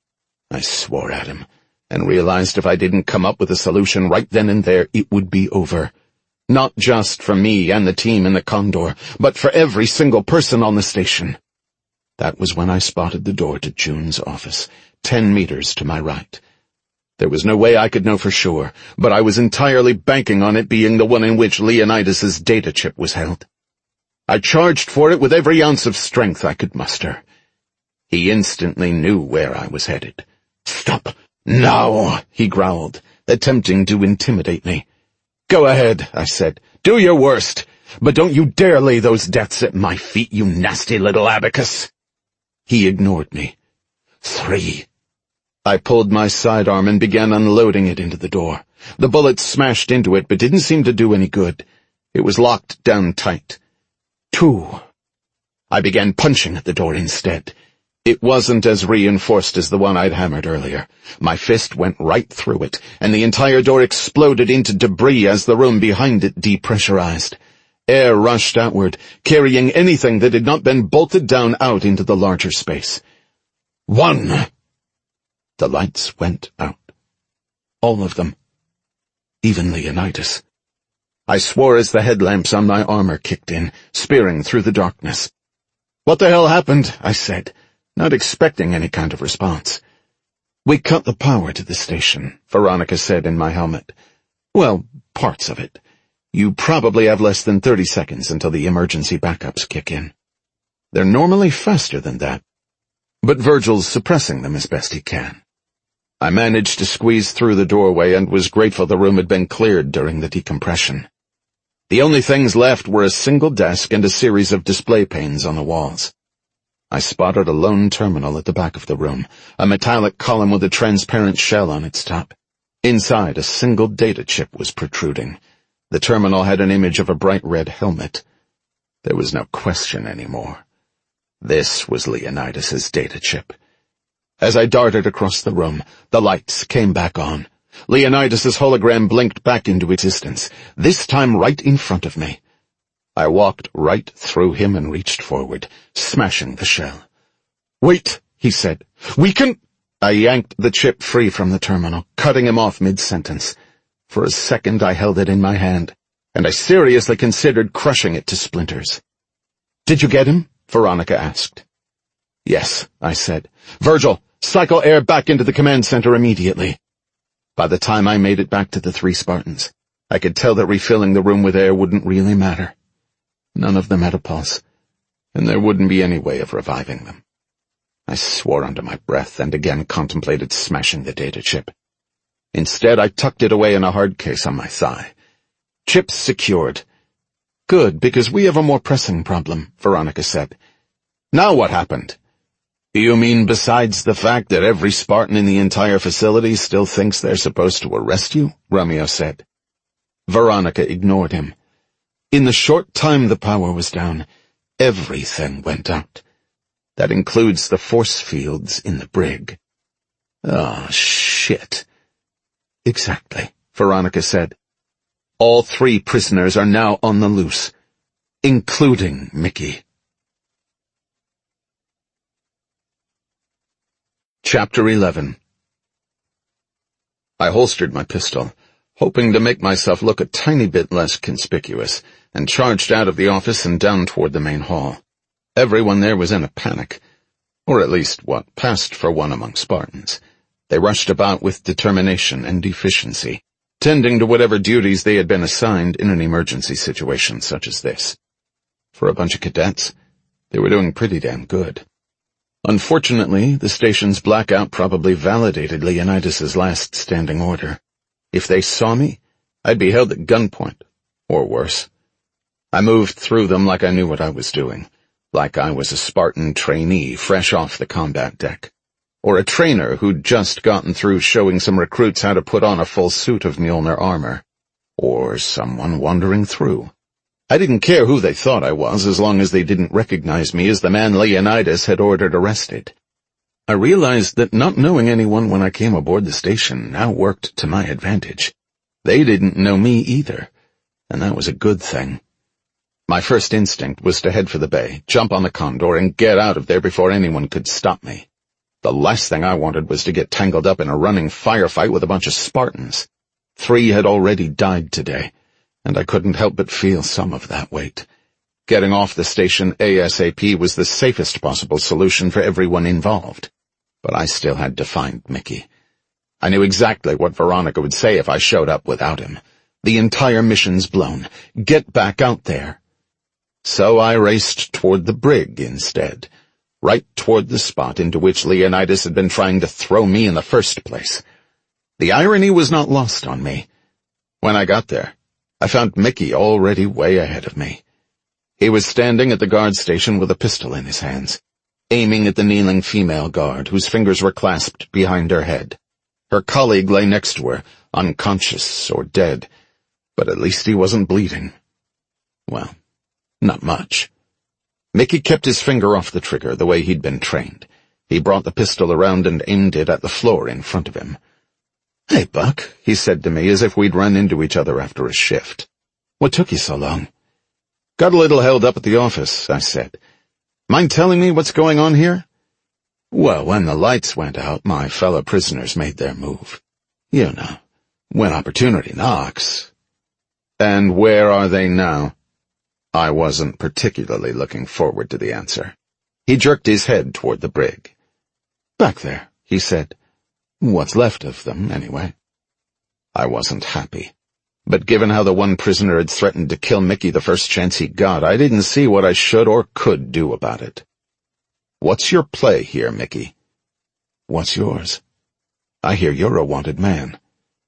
I swore at him, and realized if I didn't come up with a solution right then and there, it would be over. Not just for me and the team in the Condor, but for every single person on the station. That was when I spotted the door to June's office, 10 meters to my right. There was no way I could know for sure, but I was entirely banking on it being the one in which Leonidas's data chip was held. I charged for it with every ounce of strength I could muster. He instantly knew where I was headed. "Stop now," he growled, attempting to intimidate me. "Go ahead," I said. "Do your worst, but don't you dare lay those deaths at my feet, you nasty little abacus." He ignored me. 3. I pulled my sidearm and began unloading it into the door. The bullets smashed into it, but didn't seem to do any good. It was locked down tight. 2. I began punching at the door instead. It wasn't as reinforced as the one I'd hammered earlier. My fist went right through it, and the entire door exploded into debris as the room behind it depressurized. Air rushed outward, carrying anything that had not been bolted down out into the larger space. 1! The lights went out. All of them. Even Leonidas. I swore as the headlamps on my armor kicked in, spearing through the darkness. "What the hell happened?" I said, not expecting any kind of response. "We cut the power to the station," Veronica said in my helmet. "Well, parts of it. You probably have less than 30 seconds until the emergency backups kick in. They're normally faster than that, but Virgil's suppressing them as best he can." I managed to squeeze through the doorway and was grateful the room had been cleared during the decompression. The only things left were a single desk and a series of display panes on the walls. I spotted a lone terminal at the back of the room, a metallic column with a transparent shell on its top. Inside, a single data chip was protruding. The terminal had an image of a bright red helmet. There was no question anymore. This was Leonidas's data chip. As I darted across the room, the lights came back on. Leonidas's hologram blinked back into existence, this time right in front of me. I walked right through him and reached forward, smashing the shell. "Wait," he said. "We can—" I yanked the chip free from the terminal, cutting him off mid-sentence. For a second I held it in my hand, and I seriously considered crushing it to splinters. "Did you get him?" Veronica asked. "Yes," I said. "Virgil, cycle air back into the command center immediately." By the time I made it back to the 3 Spartans, I could tell that refilling the room with air wouldn't really matter. None of them had a pulse, and there wouldn't be any way of reviving them. I swore under my breath and again contemplated smashing the data chip. Instead, I tucked it away in a hard case on my thigh. "Chip's secured." "Good, because we have a more pressing problem," Veronica said. "Now what happened?" "You mean besides the fact that every Spartan in the entire facility still thinks they're supposed to arrest you?" Romeo said. Veronica ignored him. "In the short time the power was down, everything went out. That includes the force fields in the brig." "Oh, shit." "Exactly," Veronica said. "All 3 prisoners are now on the loose, including Mickey." Chapter 11. I holstered my pistol, hoping to make myself look a tiny bit less conspicuous, and charged out of the office and down toward the main hall. Everyone there was in a panic, or at least what passed for one among Spartans. They rushed about with determination and efficiency, tending to whatever duties they had been assigned in an emergency situation such as this. For a bunch of cadets, they were doing pretty damn good. Unfortunately, the station's blackout probably validated Leonidas's last standing order. If they saw me, I'd be held at gunpoint, or worse. I moved through them like I knew what I was doing, like I was a Spartan trainee fresh off the combat deck, or a trainer who'd just gotten through showing some recruits how to put on a full suit of Mjolnir armor, or someone wandering through. I didn't care who they thought I was as long as they didn't recognize me as the man Leonidas had ordered arrested. I realized that not knowing anyone when I came aboard the station now worked to my advantage. They didn't know me either, and that was a good thing. My first instinct was to head for the bay, jump on the Condor, and get out of there before anyone could stop me. The last thing I wanted was to get tangled up in a running firefight with a bunch of Spartans. 3 had already died today, and I couldn't help but feel some of that weight. Getting off the station ASAP was the safest possible solution for everyone involved. But I still had to find Mickey. I knew exactly what Veronica would say if I showed up without him. The entire mission's blown. Get back out there. So I raced toward the brig instead, right toward the spot into which Leonidas had been trying to throw me in the first place. The irony was not lost on me. When I got there, I found Mickey already way ahead of me. He was standing at the guard station with a pistol in his hands, aiming at the kneeling female guard whose fingers were clasped behind her head. Her colleague lay next to her, unconscious or dead, but at least he wasn't bleeding. Well, not much. Mickey kept his finger off the trigger the way he'd been trained. He brought the pistol around and aimed it at the floor in front of him. "Hey, Buck," he said to me as if we'd run into each other after a shift. "What took you so long?" "Got a little held up at the office," I said. "Mind telling me what's going on here?" "Well, when the lights went out, my fellow prisoners made their move. You know, when opportunity knocks." "And where are they now?" I wasn't particularly looking forward to the answer. He jerked his head toward the brig. "Back there," he said. "What's left of them, anyway." I wasn't happy. But given how the one prisoner had threatened to kill Mickey the first chance he got, I didn't see what I should or could do about it. "What's your play here, Mickey?" "What's yours?" "I hear you're a wanted man."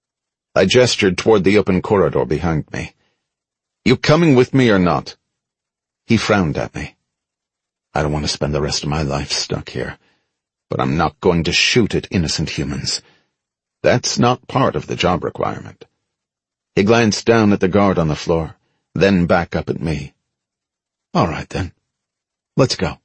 I gestured toward the open corridor behind me. "You coming with me or not?" He frowned at me. "I don't want to spend the rest of my life stuck here, but I'm not going to shoot at innocent humans. That's not part of the job requirement." He glanced down at the guard on the floor, then back up at me. "All right, then. Let's go."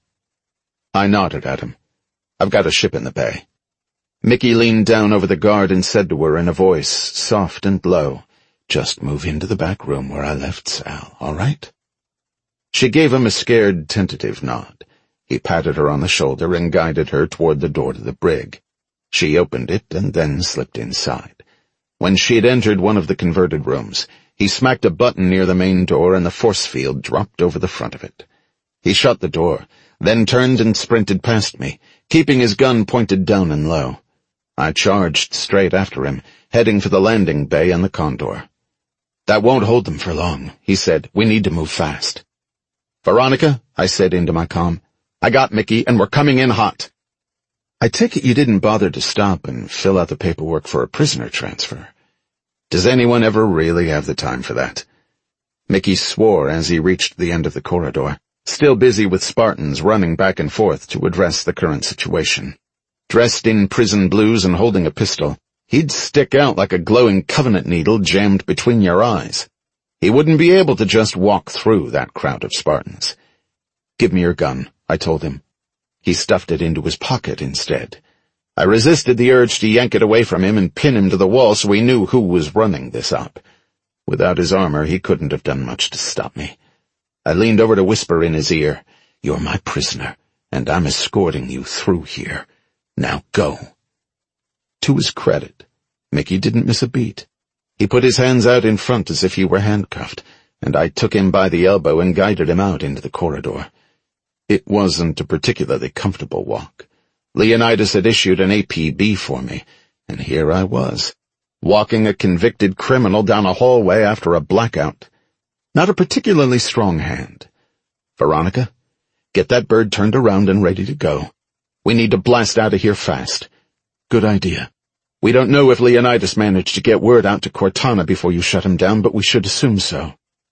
I nodded at him. "I've got a ship in the bay." Mickey leaned down over the guard and said to her in a voice soft and low, "Just move into the back room where I left Sal, all right?" She gave him a scared, tentative nod. He patted her on the shoulder and guided her toward the door to the brig. She opened it and then slipped inside. When she'd entered one of the converted rooms, he smacked a button near the main door and the force field dropped over the front of it. He shut the door, then turned and sprinted past me, keeping his gun pointed down and low. I charged straight after him, heading for the landing bay and the Condor. "That won't hold them for long," he said. "We need to move fast." "Veronica," I said into my comm, "I got Mickey, and we're coming in hot." "I take it you didn't bother to stop and fill out the paperwork for a prisoner transfer. Does anyone ever really have the time for that?" Mickey swore as he reached the end of the corridor, still busy with Spartans running back and forth to address the current situation. Dressed in prison blues and holding a pistol, he'd stick out like a glowing Covenant needle jammed between your eyes. He wouldn't be able to just walk through that crowd of Spartans. "Give me your gun," I told him. He stuffed it into his pocket instead. I resisted the urge to yank it away from him and pin him to the wall so we knew who was running this up. Without his armor, he couldn't have done much to stop me. I leaned over to whisper in his ear, "You're my prisoner, and I'm escorting you through here. Now go." To his credit, Mickey didn't miss a beat. He put his hands out in front as if he were handcuffed, and I took him by the elbow and guided him out into the corridor. It wasn't a particularly comfortable walk. Leonidas had issued an APB for me, and here I was, walking a convicted criminal down a hallway after a blackout. Not a particularly strong hand. "Veronica, get that bird turned around and ready to go. We need to blast out of here fast." "Good idea. We don't know if Leonidas managed to get word out to Cortana before you shut him down, but we should assume so."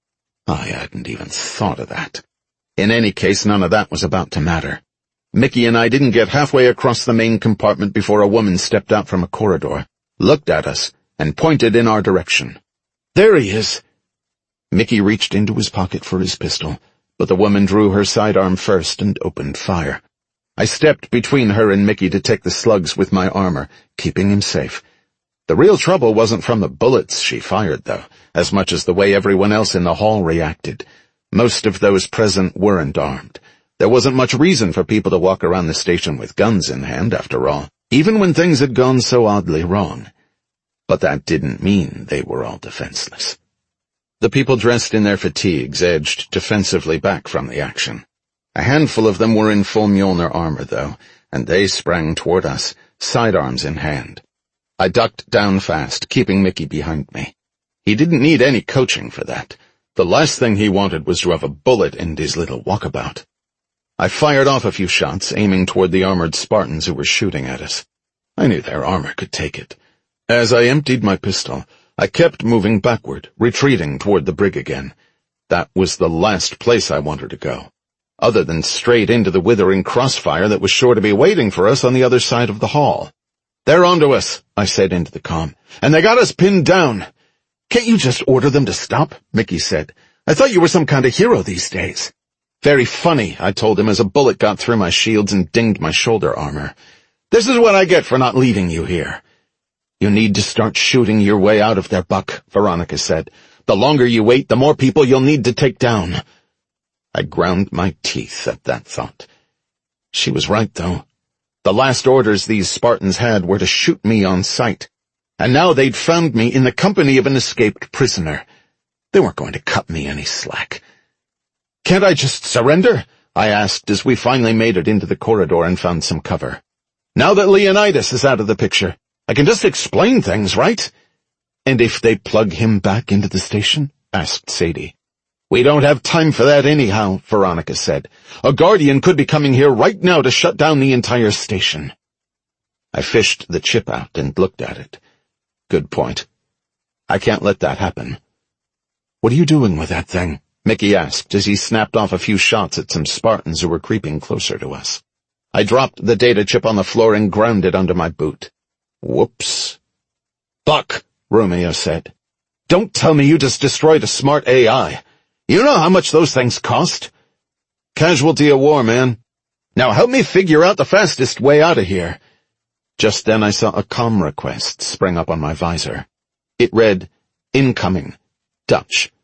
I hadn't even thought of that. In any case, none of that was about to matter. Mickey and I didn't get halfway across the main compartment before a woman stepped out from a corridor, looked at us, and pointed in our direction. "There he is!" Mickey reached into his pocket for his pistol, but the woman drew her sidearm first and opened fire. I stepped between her and Mickey to take the slugs with my armor, keeping him safe. The real trouble wasn't from the bullets she fired, though, as much as the way everyone else in the hall reacted. Most of those present weren't armed. There wasn't much reason for people to walk around the station with guns in hand, after all, even when things had gone so oddly wrong. But that didn't mean they were all defenseless. The people dressed in their fatigues edged defensively back from the action. A handful of them were in full Mjolnir armor, though, and they sprang toward us, sidearms in hand. I ducked down fast, keeping Mickey behind me. He didn't need any coaching for that. The last thing he wanted was to have a bullet in his little walkabout. I fired off a few shots, aiming toward the armored Spartans who were shooting at us. I knew their armor could take it. As I emptied my pistol, I kept moving backward, retreating toward the brig again. That was the last place I wanted to go, other than straight into the withering crossfire that was sure to be waiting for us on the other side of the hall. "They're onto us," I said into the comm, "and they got us pinned down." "Can't you just order them to stop?" Mickey said. "I thought you were some kind of hero these days." Very funny, I told him as a bullet got through my shields and dinged my shoulder armor. This is what I get for not leaving you here. You need to start shooting your way out of there, Buck, Veronica said. The longer you wait, the more people you'll need to take down. I ground my teeth at that thought. She was right, though. The last orders these Spartans had were to shoot me on sight, and now they'd found me in the company of an escaped prisoner. They weren't going to cut me any slack. Can't I just surrender? I asked as we finally made it into the corridor and found some cover. Now that Leonidas is out of the picture, I can just explain things, right? And if they plug him back into the station? Asked Sadie. We don't have time for that anyhow, Veronica said. A Guardian could be coming here right now to shut down the entire station. I fished the chip out and looked at it. Good point. I can't let that happen. What are you doing with that thing? Mickey asked as he snapped off a few shots at some Spartans who were creeping closer to us. I dropped the data chip on the floor and ground it under my boot. Whoops. Buck, Romeo said. Don't tell me you just destroyed a smart AI. You know how much those things cost? Casualty of war, man. Now help me figure out the fastest way out of here. Just then I saw a comm request spring up on my visor. It read, Incoming, Dutch.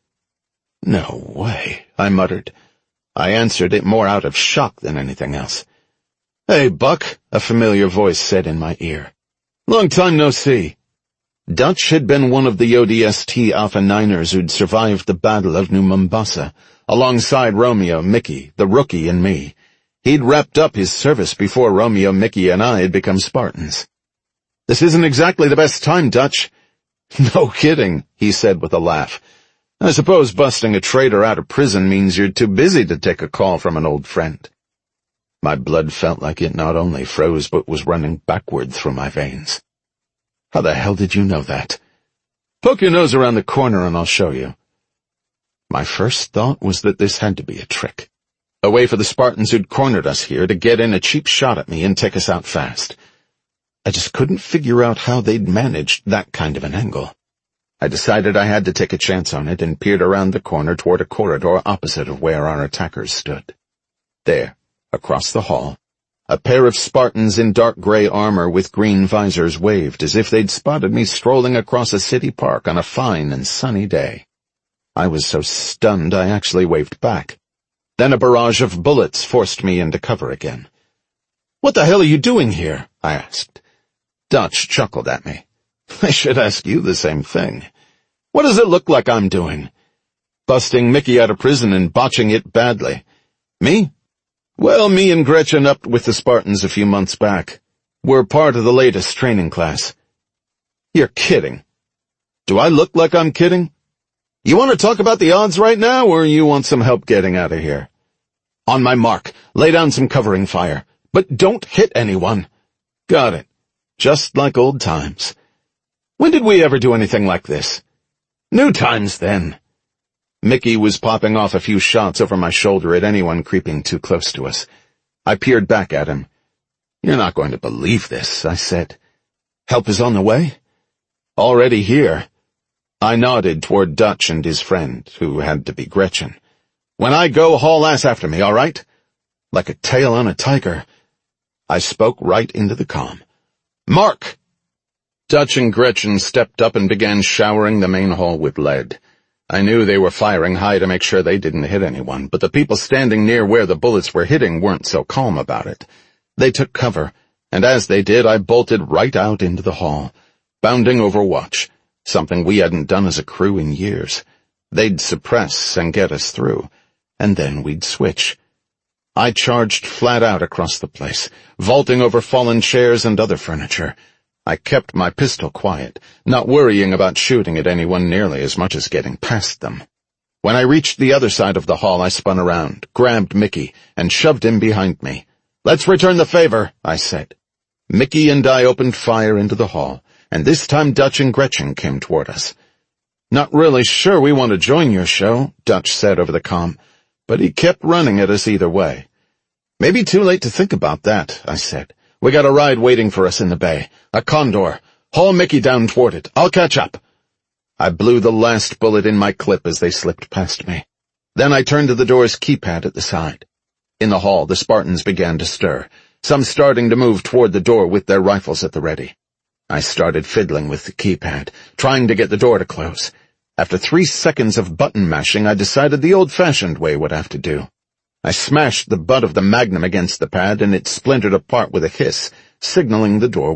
No way, I muttered. I answered it more out of shock than anything else. Hey, Buck, a familiar voice said in my ear. Long time no see. Dutch had been one of the ODST Alpha Niners who'd survived the Battle of New Mombasa, alongside Romeo, Mickey, the rookie, and me. He'd wrapped up his service before Romeo, Mickey, and I had become Spartans. This isn't exactly the best time, Dutch. No kidding, he said with a laugh. I suppose busting a traitor out of prison means you're too busy to take a call from an old friend. My blood felt like it not only froze but was running backward through my veins. How the hell did you know that? Poke your nose around the corner and I'll show you. My first thought was that this had to be a trick. A way for the Spartans who'd cornered us here to get in a cheap shot at me and take us out fast. I just couldn't figure out how they'd managed that kind of an angle. I decided I had to take a chance on it and peered around the corner toward a corridor opposite of where our attackers stood. There, across the hall, a pair of Spartans in dark gray armor with green visors waved as if they'd spotted me strolling across a city park on a fine and sunny day. I was so stunned I actually waved back. Then a barrage of bullets forced me into cover again. What the hell are you doing here? I asked. Dutch chuckled at me. I should ask you the same thing. What does it look like I'm doing? Busting Mickey out of prison and botching it badly. Me? Well, me and Gretchen upped with the Spartans a few months back. We're part of the latest training class. You're kidding. Do I look like I'm kidding? You want to talk about the odds right now, or you want some help getting out of here? On my mark, lay down some covering fire, but don't hit anyone. Got it. Just like old times. When did we ever do anything like this? New times, then. Mickey was popping off a few shots over my shoulder at anyone creeping too close to us. I peered back at him. You're not going to believe this, I said. Help is on the way? Already here. I nodded toward Dutch and his friend, who had to be Gretchen. When I go, haul ass after me, all right? Like a tail on a tiger. I spoke right into the comm. Mark! Dutch and Gretchen stepped up and began showering the main hall with lead. I knew they were firing high to make sure they didn't hit anyone, but the people standing near where the bullets were hitting weren't so calm about it. They took cover, and as they did, I bolted right out into the hall, bounding over watch, something we hadn't done as a crew in years. They'd suppress and get us through, and then we'd switch. I charged flat out across the place, vaulting over fallen chairs and other furniture. I kept my pistol quiet, not worrying about shooting at anyone nearly as much as getting past them. When I reached the other side of the hall, I spun around, grabbed Mickey, and shoved him behind me. Let's return the favor, I said. Mickey and I opened fire into the hall, and this time Dutch and Gretchen came toward us. Not really sure we want to join your show, Dutch said over the comm, but he kept running at us either way. Maybe too late to think about that, I said. We got a ride waiting for us in the bay. A condor. Haul Mickey down toward it. I'll catch up. I blew the last bullet in my clip as they slipped past me. Then I turned to the door's keypad at the side. In the hall, the Spartans began to stir, some starting to move toward the door with their rifles at the ready. I started fiddling with the keypad, trying to get the door to close. After 3 seconds of button mashing, I decided the old-fashioned way would have to do. I smashed the butt of the Magnum against the pad, and it splintered apart with a hiss, signaling the door